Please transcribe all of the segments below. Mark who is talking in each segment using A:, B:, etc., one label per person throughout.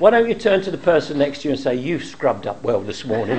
A: Why don't you turn to the person next to you and say, "You've scrubbed up well this morning."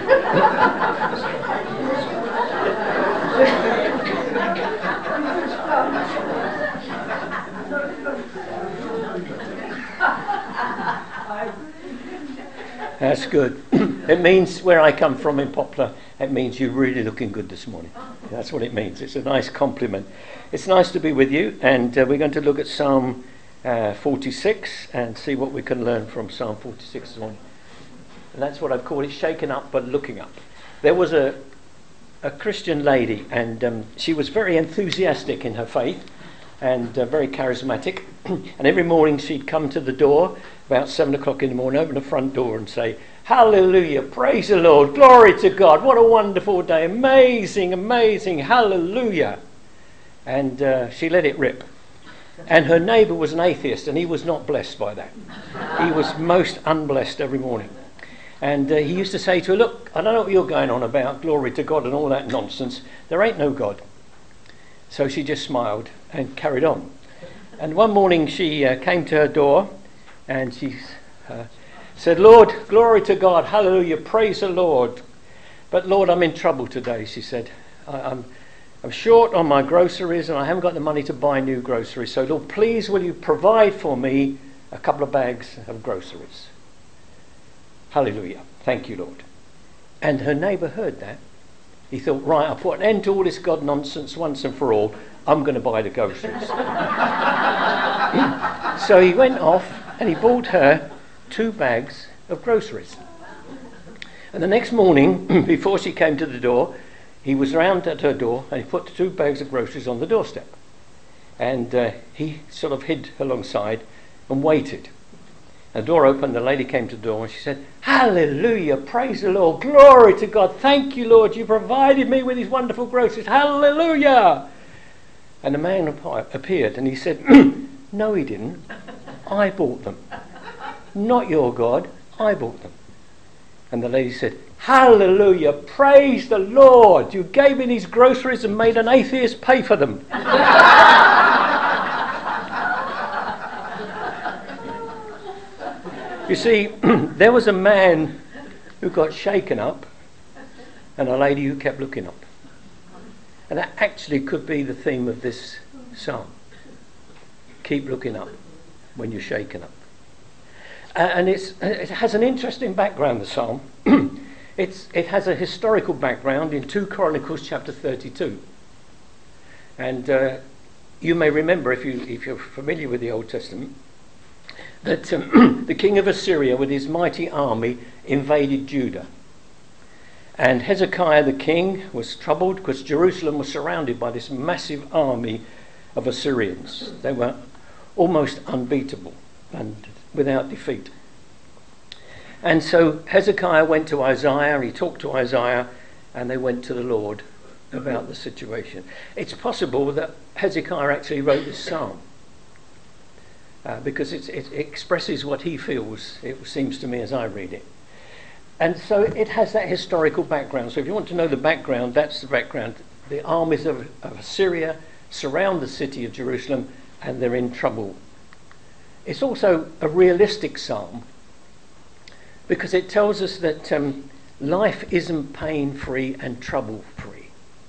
A: That's good. It means, where I come from in Poplar, it means you're really looking good this morning. That's what it means. It's a nice compliment. It's nice to be with you, and we're going to look at Psalm 46 and see what we can learn from Psalm 46 this morning. And that's what I've called it, shaken up but looking up. There was a Christian lady, and she was very enthusiastic in her faith and very charismatic. And every morning she'd come to the door about 7 o'clock in the morning, open the front door and say, "Hallelujah, praise the Lord, glory to God, what a wonderful day, amazing, amazing, hallelujah." And she let it rip. And her neighbour was an atheist, and he was not blessed by that. He was most unblessed every morning. And he used to say to her, "Look, I don't know what you're going on about, glory to God and all that nonsense. There ain't no God." So she just smiled and carried on. And one morning she came to her door and she said, "Lord, glory to God, hallelujah, praise the Lord. But Lord, I'm in trouble today," she said. I'm short on my groceries and I haven't got the money to buy new groceries. So Lord, please will you provide for me a couple of bags of groceries. Hallelujah. Thank you, Lord. And her neighbour heard that. He thought, right, I'll put an end to all this God nonsense once and for all. I'm going to buy the groceries. So he went off and he bought her 2 bags of groceries. And the next morning, before she came to the door, he was round at her door and he put the 2 bags of groceries on the doorstep. And he sort of hid alongside and waited. The door opened, the lady came to the door and she said, "Hallelujah, praise the Lord, glory to God, thank you, Lord, you provided me with these wonderful groceries, hallelujah." And the man appeared and he said, "No, he didn't. I bought them. Not your God, I bought them." And the lady said, "Hallelujah, praise the Lord, you gave me these groceries and made an atheist pay for them." You see, there was a man who got shaken up and a lady who kept looking up. And that actually could be the theme of this psalm. Keep looking up when you're shaken up. And it has an interesting background, the psalm. It has a historical background in 2 Chronicles chapter 32. And you may remember, if you're familiar with the Old Testament, that the king of Assyria with his mighty army invaded Judah. And Hezekiah the king was troubled because Jerusalem was surrounded by this massive army of Assyrians. They were almost unbeatable and without defeat. And so Hezekiah went to Isaiah, he talked to Isaiah, and they went to the Lord about the situation. It's possible that Hezekiah actually wrote this psalm. Because it expresses what he feels, it seems to me as I read it. And so it has that historical background. So if you want to know the background, that's the background. The armies of Assyria surround the city of Jerusalem and they're in trouble. It's also a realistic psalm because it tells us that life isn't pain-free and trouble-free.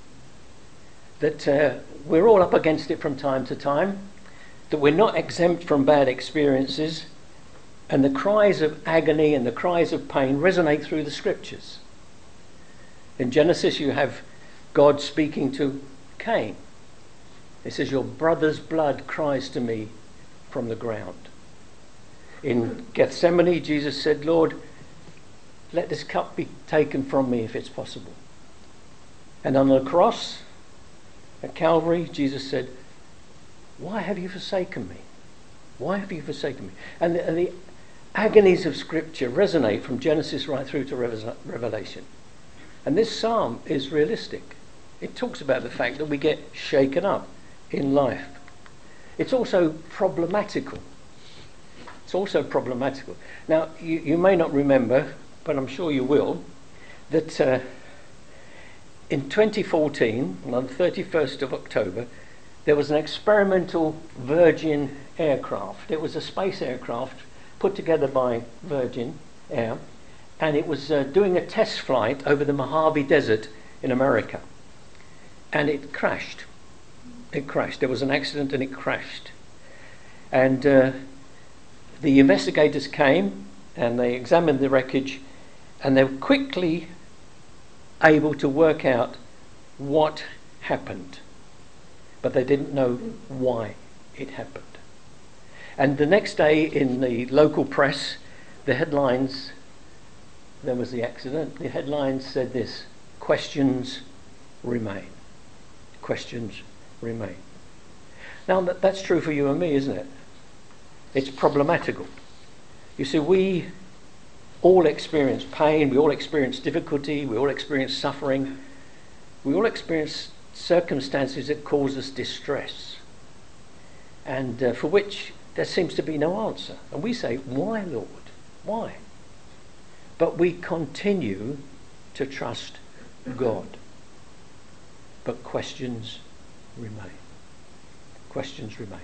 A: That we're all up against it from time to time. That we're not exempt from bad experiences, and the cries of agony and the cries of pain resonate through the scriptures. In Genesis you have God speaking to Cain. It says, "Your brother's blood cries to me from the ground." In Gethsemane Jesus said, "Lord, let this cup be taken from me if it's possible." And on the cross at Calvary Jesus said, "Why have you forsaken me? Why have you forsaken me?" And the agonies of Scripture resonate from Genesis right through to Revelation. And this psalm is realistic. It talks about the fact that we get shaken up in life. It's also problematical. Now, you may not remember, but I'm sure you will, that in 2014, on the 31st of October, there was an experimental Virgin aircraft. It was a space aircraft put together by Virgin Air, and it was doing a test flight over the Mojave Desert in America, and it crashed. It crashed. There was an accident and it crashed. And the investigators came and they examined the wreckage, and they were quickly able to work out what happened, but they didn't know why it happened. And the next day in the local press, the headlines, there was the accident, the headlines said this: questions remain. Questions remain. Now that's true for you and me, isn't it? It's problematical. You see, we all experience pain, we all experience difficulty, we all experience suffering, we all experience circumstances that cause us distress, and for which there seems to be no answer. And we say, why, Lord? Why? But we continue to trust God. But questions remain. Questions remain.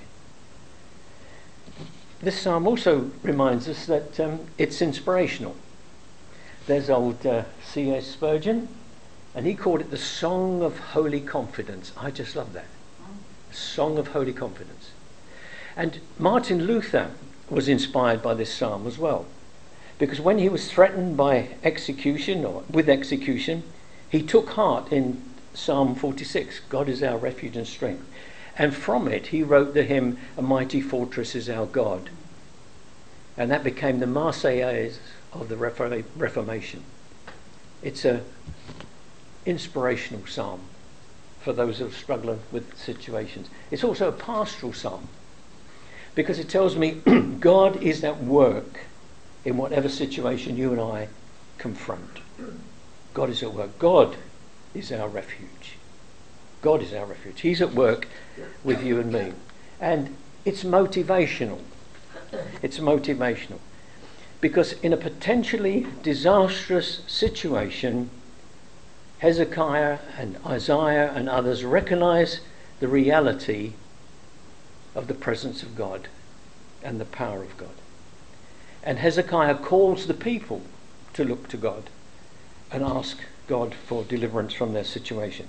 A: This psalm also reminds us that it's inspirational. There's old C.S. Spurgeon, and he called it the Song of Holy Confidence. I just love that. Song of Holy Confidence. And Martin Luther was inspired by this psalm as well, because when he was threatened by execution, or with execution, he took heart in Psalm 46, God is our refuge and strength. And from it he wrote the hymn, A Mighty Fortress is Our God. And that became the Marseillaise of the Reformation. It's an inspirational psalm for those who are struggling with situations. It's also a pastoral psalm, because it tells me God is at work in whatever situation you and I confront. God is at work. God is our refuge. God is our refuge. He's at work with you and me. And it's motivational. It's motivational. Because in a potentially disastrous situation, Hezekiah and Isaiah and others recognize the reality of the presence of God and the power of God. And Hezekiah calls the people to look to God and ask God for deliverance from their situation.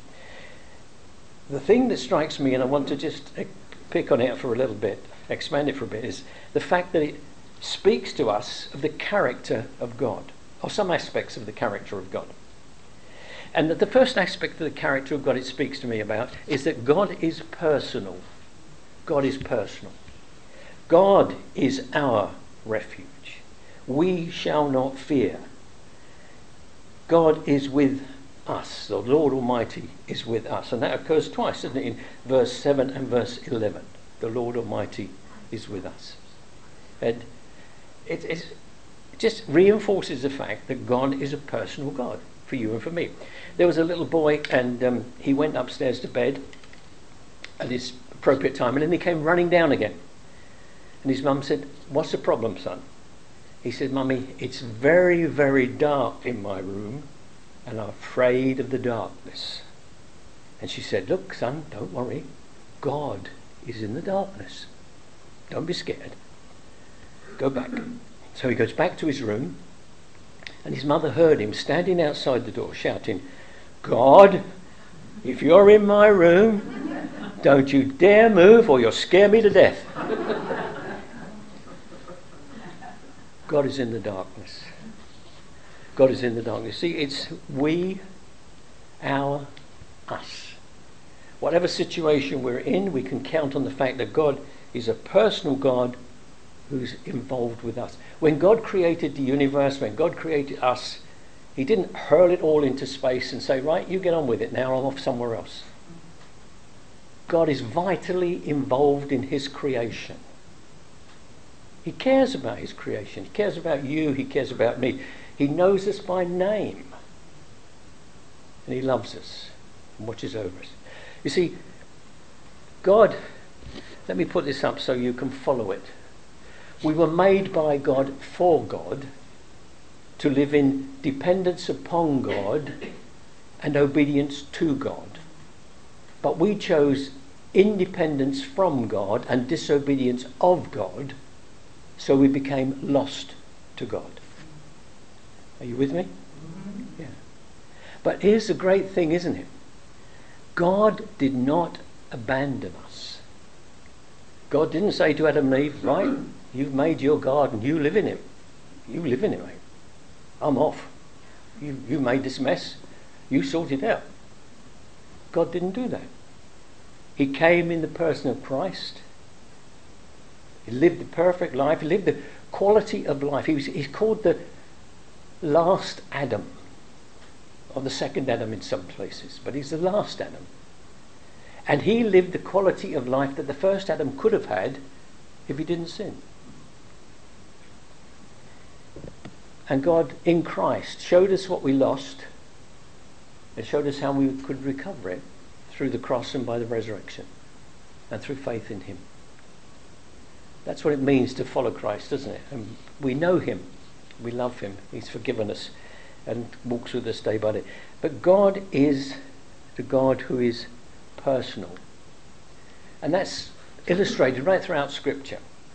A: The thing that strikes me, and I want to just pick on it for a little bit, expand it for a bit, is the fact that it speaks to us of the character of God, or some aspects of the character of God. And that the first aspect of the character of God it speaks to me about is that God is personal. God is personal. God is our refuge. We shall not fear. God is with us. The Lord Almighty is with us. And that occurs twice, doesn't it, in verse 7 and verse 11. The Lord Almighty is with us. And it just reinforces the fact that God is a personal God for you and for me. There was a little boy, and he went upstairs to bed at this appropriate time, and then he came running down again. And his mum said, "What's the problem, son?" He said, "Mummy, it's very, very dark in my room, and I'm afraid of the darkness." And she said, "Look, son, don't worry. God is in the darkness. Don't be scared. Go back." So he goes back to his room, and his mother heard him standing outside the door shouting, "God, if you're in my room, don't you dare move or you'll scare me to death." God is in the darkness. God is in the darkness. See, it's we, our, us. Whatever situation we're in, we can count on the fact that God is a personal God who's involved with us. When God created the universe, when God created us, he didn't hurl it all into space and say, "Right, you get on with it now, I'm off somewhere else." God is vitally involved in his creation. He cares about his creation. He cares about you. He cares about me. He knows us by name. And he loves us and watches over us. You see, God, let me put this up so you can follow it. We were made by God for God, to live in dependence upon God and obedience to God. But we chose independence from God and disobedience of God, So we became lost to God. Are you with me? Yeah. But here's the great thing, isn't it? God did not abandon us. God didn't say to Adam and Eve, right, you've made your garden, you live in it. You live in it, mate. I'm off. You made this mess. You sort it out. God didn't do that. He came in the person of Christ. He lived the perfect life. He lived the quality of life. He's called the last Adam, or the second Adam in some places, but he's the last Adam. And he lived the quality of life that the first Adam could have had if he didn't sin. And God in Christ showed us what we lost and showed us how we could recover it through the cross and by the resurrection and through faith in him. That's what it means to follow Christ, doesn't it? And we know him. We love him. He's forgiven us and walks with us day by day. But God is the God who is personal. And that's illustrated right throughout Scripture.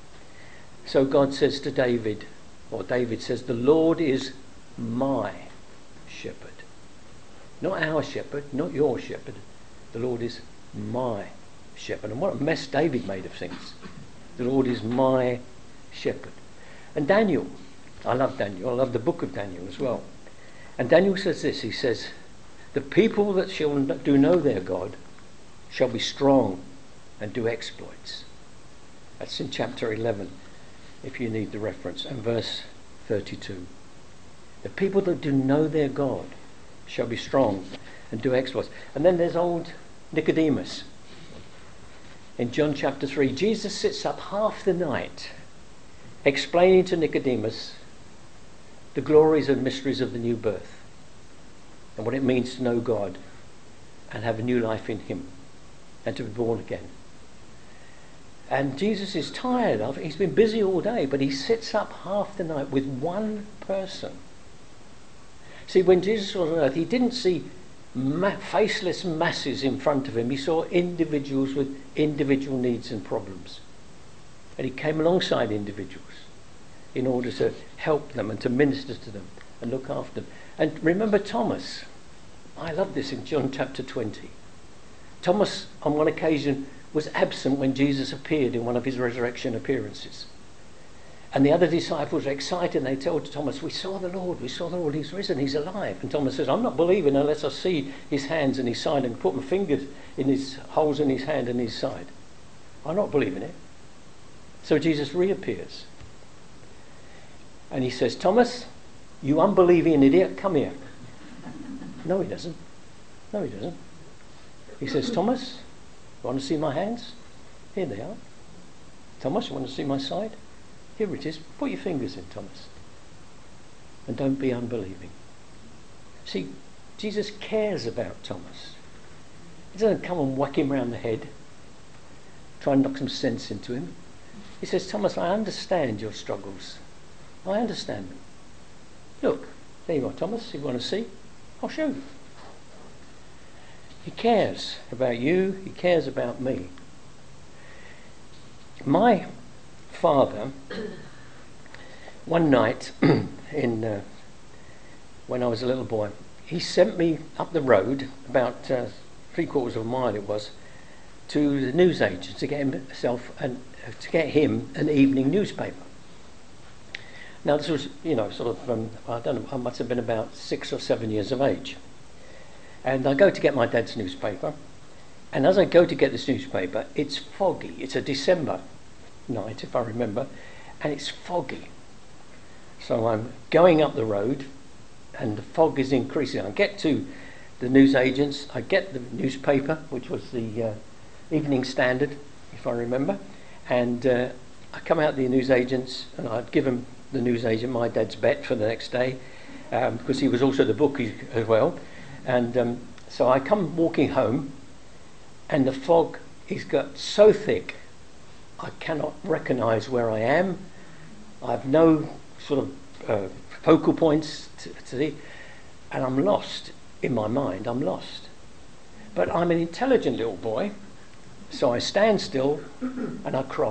A: So God says to David, or David says, the Lord is my shepherd. Not our shepherd, not your shepherd. The Lord is my shepherd. And what a mess David made of things. The Lord is my shepherd. And Daniel, I love Daniel. I love the book of Daniel as well. And Daniel says this, he says, the people that shall do know their God shall be strong and do exploits. That's in chapter 11, if you need the reference, and verse 32. The people that do know their God shall be strong and do exploits. And then there's old Nicodemus. In John chapter 3, Jesus sits up half the night explaining to Nicodemus the glories and mysteries of the new birth and what it means to know God and have a new life in him and to be born again. And Jesus is tired of it. He's been busy all day, but he sits up half the night with one person. See, when Jesus was on earth, he didn't see faceless masses in front of him. He saw individuals with individual needs and problems. And he came alongside individuals in order to help them and to minister to them and look after them. And remember Thomas. I love this in John chapter 20. Thomas, on one occasion, was absent when Jesus appeared in one of his resurrection appearances. And the other disciples were excited and they told Thomas, we saw the Lord, he's risen, he's alive. And Thomas says, I'm not believing unless I see his hands and his side and put my fingers in his holes in his hand and his side. I'm not believing it. So Jesus reappears. And he says, Thomas, you unbelieving idiot, come here. No, he doesn't. No, he doesn't. He says, Thomas, you want to see my hands? Here they are. Thomas, you want to see my side? Here it is. Put your fingers in, Thomas. And don't be unbelieving. See, Jesus cares about Thomas. He doesn't come and whack him round the head, try and knock some sense into him. He says, Thomas, I understand your struggles. I understand them. Look, there you are, Thomas. If you want to see, I'll show you. He cares about you. He cares about me. My father, one night when I was a little boy, he sent me up the road, about 3/4 of a mile it was, to the newsagent to get him an evening newspaper. Now this was, sort of, I don't know, I must have been about 6 or 7 years of age. And I go to get my dad's newspaper, and as I go to get this newspaper, it's foggy. It's a December night, if I remember, and it's foggy. So I'm going up the road, and the fog is increasing. I get to the newsagents, I get the newspaper, which was the Evening Standard, if I remember, and I come out the newsagents, and I'd given the newsagent my dad's bet for the next day, because he was also the bookie as well. And so I come walking home, and the fog is got so thick I cannot recognise where I am. I have no sort of focal points to see, and I'm lost in my mind. I'm lost. But I'm an intelligent little boy, so I stand still and I cry.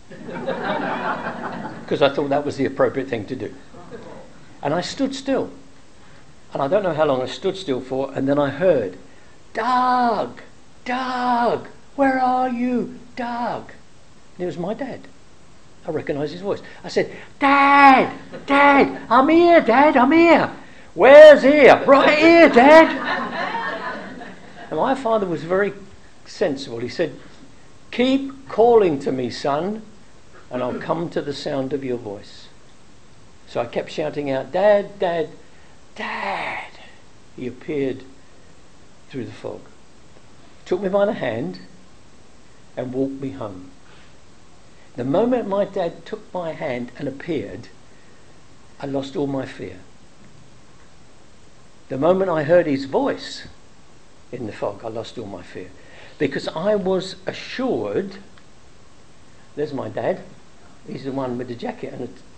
A: Because I thought that was the appropriate thing to do. And I stood still. And I don't know how long I stood still for, and then I heard, "Doug! Doug! Where are you? Doug!" And it was my dad. I recognised his voice. I said, "Dad! Dad! I'm here, Dad! I'm here!" "Where's here?" "Right here, Dad!" And my father was very sensible. He said, "Keep calling to me, son, and I'll come to the sound of your voice." So I kept shouting out, "Dad, Dad, Dad!" He appeared through the fog, took me by the hand and walked me home. The moment my dad took my hand and appeared, I lost all my fear. The moment I heard his voice in the fog, I lost all my fear. Because I was assured, there's my dad, he's the one with the jacket.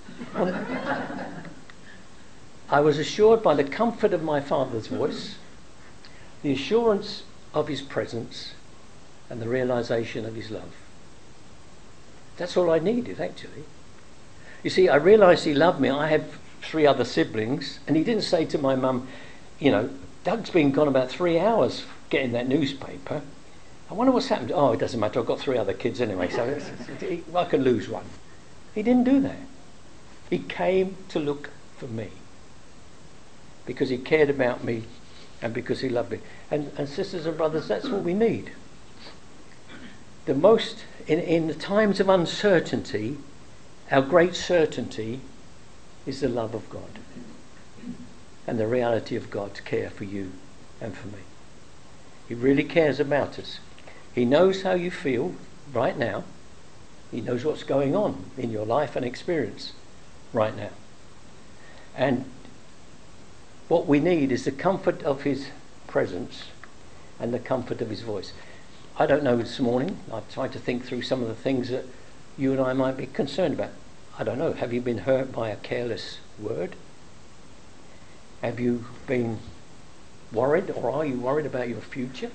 A: I was assured by the comfort of my father's voice, the assurance of his presence, and the realisation of his love. That's all I needed, actually. You see, I realised he loved me. I had 3 other siblings, and he didn't say to my mum, "Doug's been gone about 3 hours getting that newspaper. I wonder what's happened." "Oh, it doesn't matter. I've got 3 other kids anyway, so I can lose one." He didn't do that. He came to look for me because he cared about me and because he loved me. And sisters and brothers, that's what we need. The most, in the times of uncertainty, our great certainty is the love of God and the reality of God's care for you and for me. He really cares about us. He knows how you feel right now. He knows what's going on in your life and experience right now. And what we need is the comfort of his presence and the comfort of his voice. I don't know, this morning I've tried to think through some of the things that you and I might be concerned about. I don't know, have you been hurt by a careless word? Have you been worried, or are you worried about your future?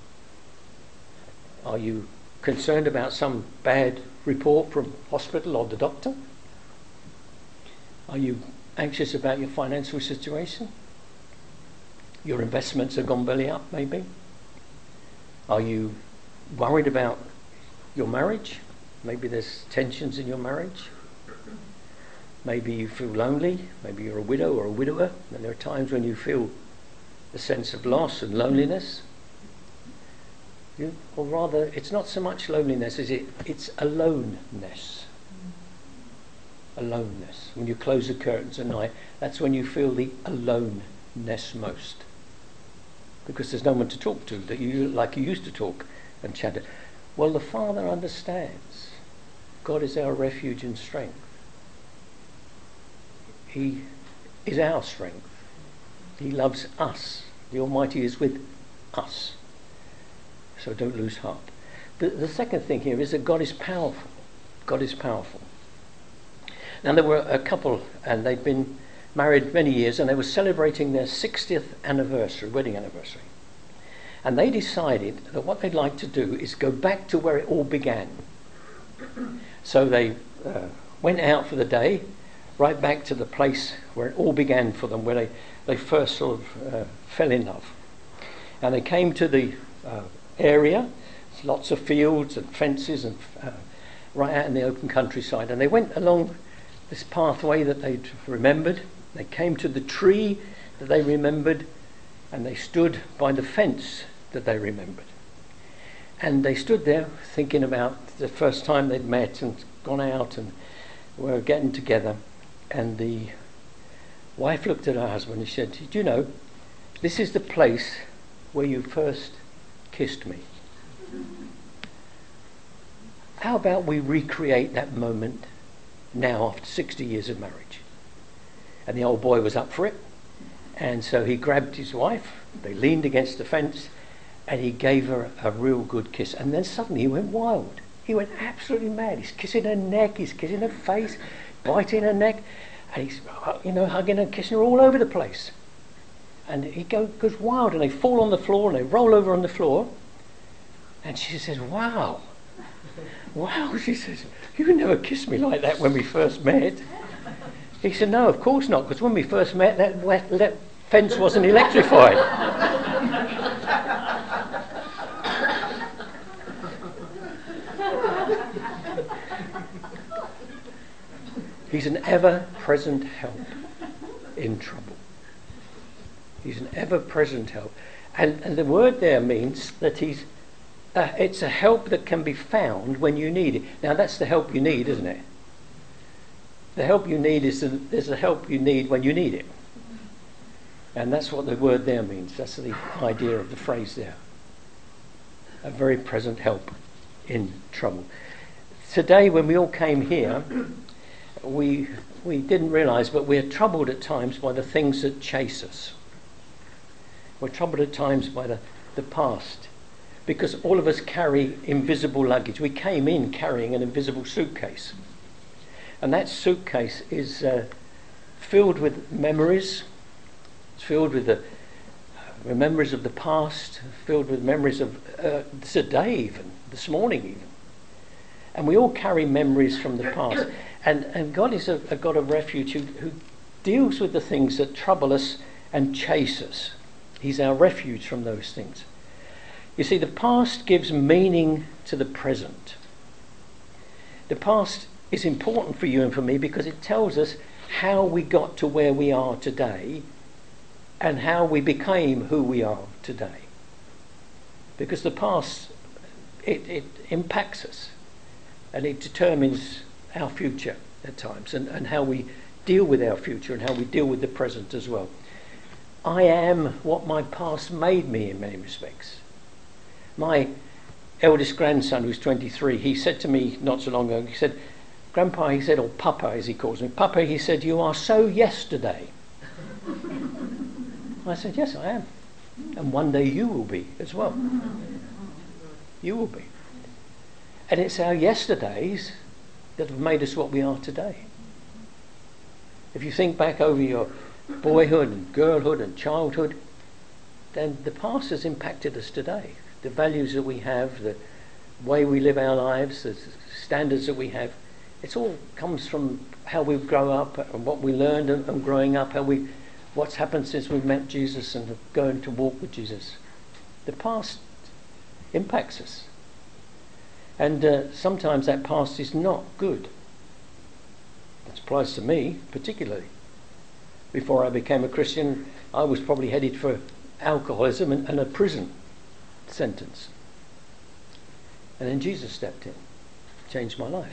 A: Are you concerned about some bad report from hospital or the doctor? Are you anxious about your financial situation? Your investments have gone belly up, maybe? Are you worried about your marriage? Maybe there's tensions in your marriage. Maybe you feel lonely. Maybe you're a widow or a widower, and there are times when you feel a sense of loss and loneliness. Or rather, it's not so much loneliness, is it? It's aloneness. Aloneness. When you close the curtains at night, that's when you feel the aloneness most. Because there's no one to talk to that you like you used to talk and chat. Well, the Father understands. God is our refuge and strength. He is our strength. He loves us. The Almighty is with us. So don't lose heart. The second thing here is that God is powerful. God is powerful. Now, there were a couple, and they'd been married many years, and they were celebrating their 60th anniversary, wedding anniversary. And they decided that what they'd like to do is go back to where it all began. So they went out for the day, right back to the place where it all began for them, where they first sort of fell in love. And they came to the area, lots of fields and fences, and right out in the open countryside. And they went along this pathway that they'd remembered. They came to the tree that they remembered, and they stood by the fence that they remembered. And they stood there thinking about the first time they'd met and gone out and were getting together. And the wife looked at her husband and said, "Do you know, this is the place where you first kissed me. How about we recreate that moment now after 60 years of marriage?" And the old boy was up for it. And so he grabbed his wife, they leaned against the fence, and he gave her a real good kiss. And then suddenly he went wild. He went absolutely mad. He's kissing her neck, he's kissing her face, biting her neck, and he's hugging her, kissing her all over the place. And he goes wild, and they fall on the floor and they roll over on the floor. And she says, "Wow, Wow, she says, you never kissed me like that when we first met. He said, no, of course not, because when we first met, that fence wasn't electrified. He's an ever-present help in trouble. He's an ever-present help. And the word there means that it's a help that can be found when you need it. Now, that's the help you need, isn't it? The help you need there's a help you need when you need it. And that's what the word there means. That's the idea of the phrase there. A very present help in trouble. Today, when we all came here, we didn't realise, but we're troubled at times by the things that chase us. We're troubled at times by the past, because all of us carry invisible luggage. We came in carrying an invisible suitcase, and that suitcase is filled with memories. It's filled with the memories of the past, filled with memories of today, even this morning, even. And we all carry memories from the past. And God is a God of refuge who deals with the things that trouble us and chase us. He's our refuge from those things. You see, the past gives meaning to the present. The past is important for you and for me because it tells us how we got to where we are today and how we became who we are today. Because the past, it impacts us and it determines our future at times and how we deal with our future and how we deal with the present as well. I am what my past made me in many respects. My eldest grandson, who's 23, he said to me not so long ago, he said, Grandpa, he said, or Papa as he calls me, Papa, he said, you are so yesterday. I said, yes, I am. And one day you will be as well. You will be. And it's our yesterdays that have made us what we are today. If you think back over your boyhood and girlhood and childhood, then the past has impacted us today. The values that we have, the way we live our lives, the standards that we have, it all comes from how we grow up and what we learned and growing up, what's happened since we met Jesus and going to walk with Jesus. The past impacts us. And sometimes that past is not good. It applies to me particularly. Before I became a Christian, I was probably headed for alcoholism and a prison sentence. And then Jesus stepped in, changed my life.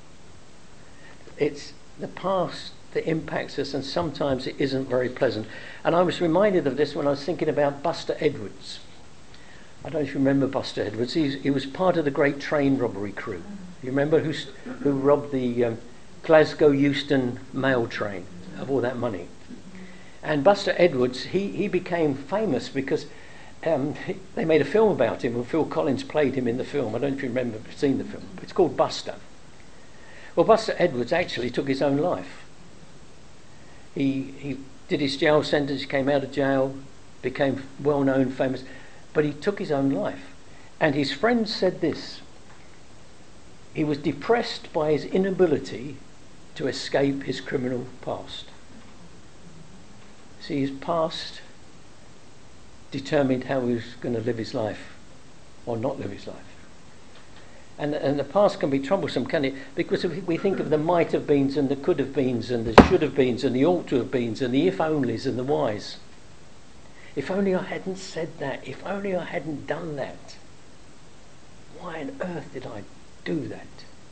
A: It's the past that impacts us, and sometimes it isn't very pleasant. And I was reminded of this when I was thinking about Buster Edwards. I don't know if you remember Buster Edwards. He was part of the great train robbery crew. You remember who robbed the Glasgow Euston mail train of all that money? And Buster Edwards, he became famous because they made a film about him, and Phil Collins played him in the film. I don't know if you remember seeing the film. It's called Buster. Well, Buster Edwards actually took his own life. He did his jail sentence, came out of jail, became well-known, famous, but he took his own life. And his friends said this: he was depressed by his inability to escape his criminal past. See, his past determined how he was going to live his life or not live his life. And the past can be troublesome, can it? Because if we think of the might have beens and the could have beens and the should have beens and the ought to have beens and the if onlys and the whys. If only I hadn't said that. If only I hadn't done that. Why on earth did I do that?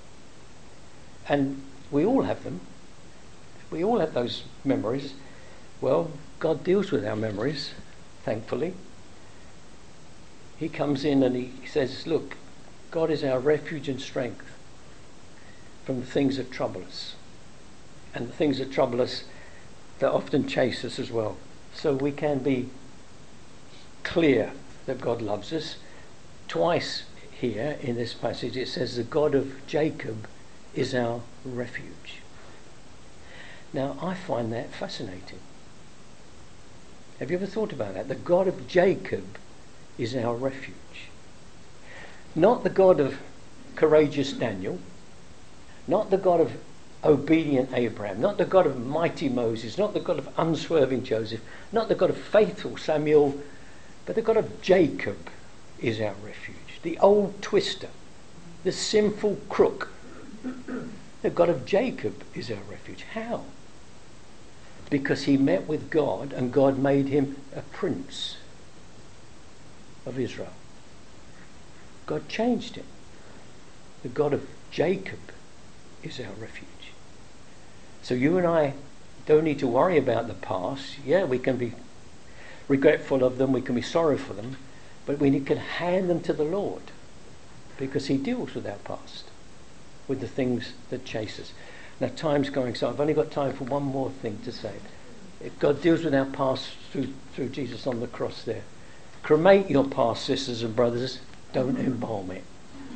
A: And we all have them. We all have those memories. Well, God deals with our memories, thankfully. He comes in and he says, look, God is our refuge and strength from the things that trouble us. And the things that trouble us, that often chase us as well. So we can be clear that God loves us. Twice here in this passage it says the God of Jacob is our refuge. Now I find that fascinating. Have you ever thought about that? The God of Jacob is our refuge. Not the God of courageous Daniel, not the God of obedient Abraham, not the God of mighty Moses, not the God of unswerving Joseph, not the God of faithful Samuel, but the God of Jacob is our refuge. The old twister, the sinful crook. The God of Jacob is our refuge. How? Because he met with God and God made him a prince of Israel. God changed him. The God of Jacob is our refuge. So you and I don't need to worry about the past. Yeah, we can be regretful of them, we can be sorry for them, but we can hand them to the Lord because he deals with our past, with the things that chase us. Now time's going, so I've only got time for one more thing to say. God deals with our past through Jesus on the cross there. Cremate your past, sisters and brothers, don't embalm it.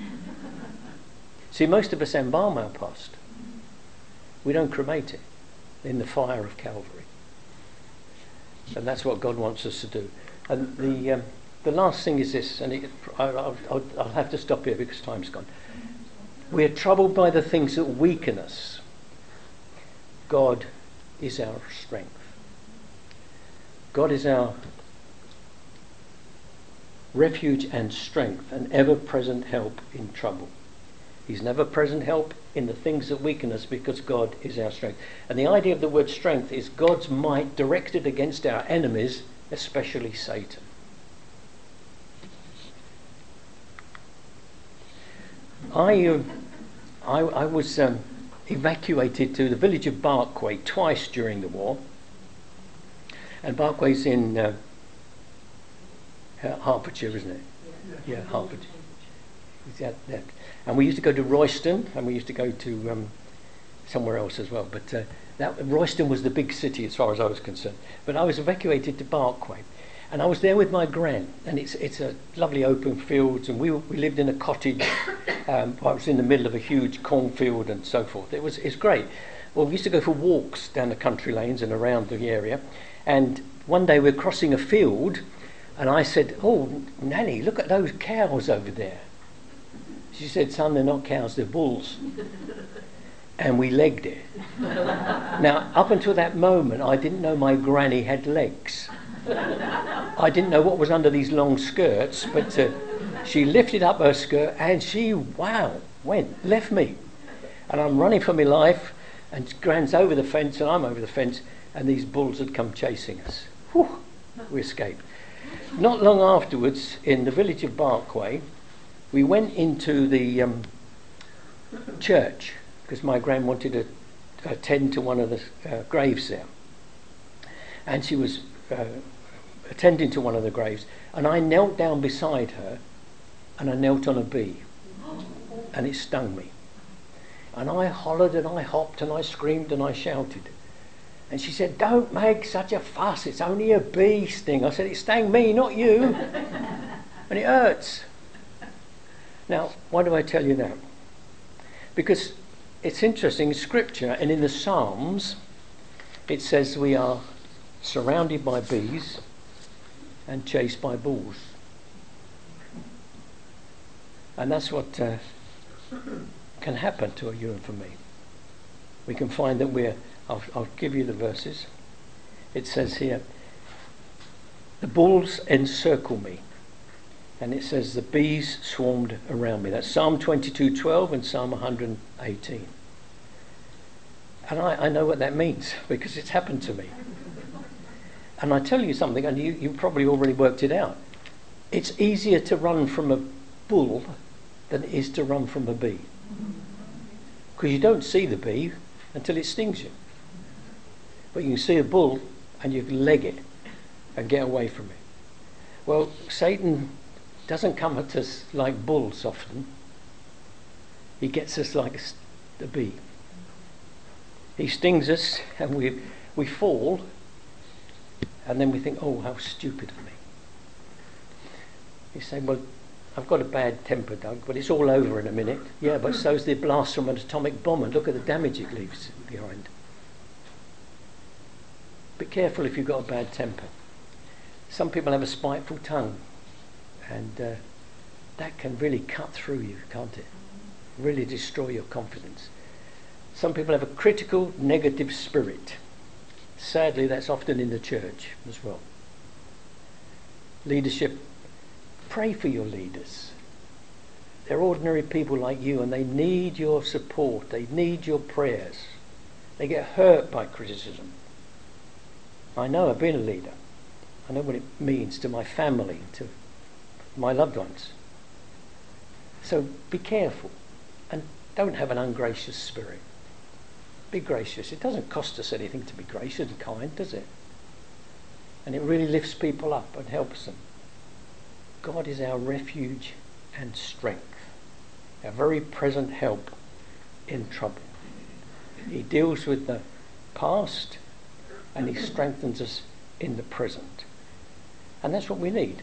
A: See, most of us embalm our past. We don't cremate it in the fire of Calvary. And that's what God wants us to do. And the last thing is this, and I'll have to stop here because time's gone. We are troubled by the things that weaken us. God is our strength. God is our refuge and strength, an ever-present help in trouble. He's never present help in the things that weaken us because God is our strength. And the idea of the word strength is God's might directed against our enemies, especially Satan. I was evacuated to the village of Barkway twice during the war. And Barkway's in Hertfordshire, isn't it? Yeah, Hertfordshire. That. And we used to go to Royston, and we used to go to somewhere else as well. But Royston was the big city as far as I was concerned. But I was evacuated to Barkway. And I was there with my gran, and it's a lovely open fields, and we lived in a cottage. I was in the middle of a huge cornfield and so forth. It's great. Well, we used to go for walks down the country lanes and around the area. And one day we were crossing a field, and I said, "Oh, Nanny, look at those cows over there." She said, "Son, they're not cows, they're bulls." And we legged it. Now, up until that moment, I didn't know my granny had legs. I didn't know what was under these long skirts, but she lifted up her skirt and she, left me. And I'm running for my life, and Gran's over the fence and I'm over the fence, and these bulls had come chasing us. Whew, we escaped. Not long afterwards, in the village of Barkway, we went into the church because my gran wanted to attend to one of the graves there. And she was attending to one of the graves, and I knelt down beside her and I knelt on a bee, and it stung me. And I hollered and I hopped and I screamed and I shouted. And she said, "Don't make such a fuss, it's only a bee sting." I said, "It stung me, not you." And it hurts. Now, why do I tell you that? Because it's interesting, in Scripture and in the Psalms, it says we are surrounded by bees and chased by bulls. And that's what can happen to you and for me. We can find that I'll give you the verses. It says here, the bulls encircle me. And it says the bees swarmed around me. That's Psalm 22:12 and Psalm 118. And I know what that means because it's happened to me. And I tell you something, and you probably already worked it out. It's easier to run from a bull than it is to run from a bee. Because you don't see the bee until it stings you. But you can see a bull and you can leg it and get away from it. Well, Satan doesn't come at us like bulls often. He gets us like a bee. He stings us and we fall, and then we think, "Oh, how stupid of me." You say, "Well, I've got a bad temper, Doug, but it's all over in a minute." Yeah, but so's the blast from an atomic bomb, and look at the damage it leaves behind. Be careful if you've got a bad temper. Some people have a spiteful tongue, and that can really cut through you, can't it? really destroy your confidence. Some people have a critical, negative spirit. Sadly, that's often in the church as well. Leadership, pray for your leaders. They're ordinary people like you, and they need your support. They need your prayers. They get hurt by criticism. I know, I've been a leader. I know what it means to my family, to my loved ones. So be careful and don't have an ungracious spirit. Be gracious. It doesn't cost us anything to be gracious and kind, does it? And it really lifts people up and helps them. God is our refuge and strength, our very present help in trouble. He deals with the past and he strengthens us in the present. And that's what we need.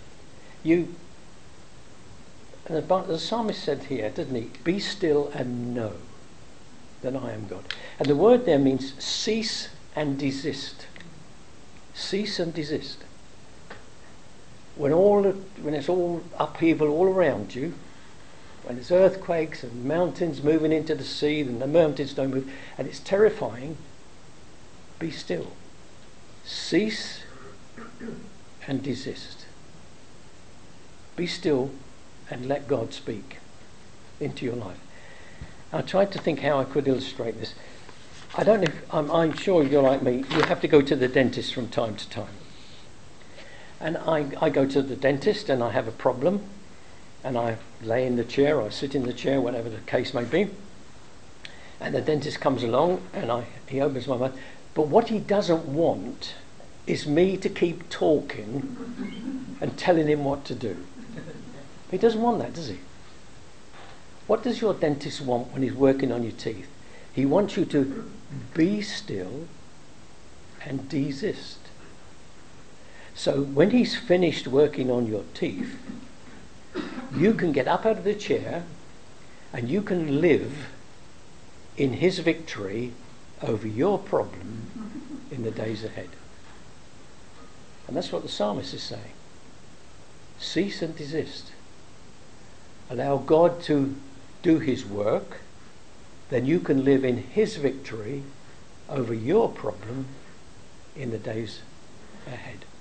A: And the psalmist said here, doesn't he? Be still and know that I am God. And the word there means cease and desist. Cease and desist. When it's all upheaval all around you, when there's earthquakes and mountains moving into the sea and the mountains don't move, and it's terrifying, be still. Cease and desist. Be still and let God speak into your life. I tried to think how I could illustrate this. I don't know if, I'm sure you're like me, you have to go to the dentist from time to time. And I go to the dentist and I have a problem and I lay in the chair or sit in the chair, whatever the case may be. And the dentist comes along and he opens my mouth. But what he doesn't want is me to keep talking and telling him what to do. He doesn't want that, does he? What does your dentist want when he's working on your teeth? He wants you to be still and desist. So when he's finished working on your teeth, you can get up out of the chair and you can live in his victory over your problem in the days ahead. And that's what the psalmist is saying. Cease and desist. Allow God to do his work, then you can live in his victory over your problem in the days ahead.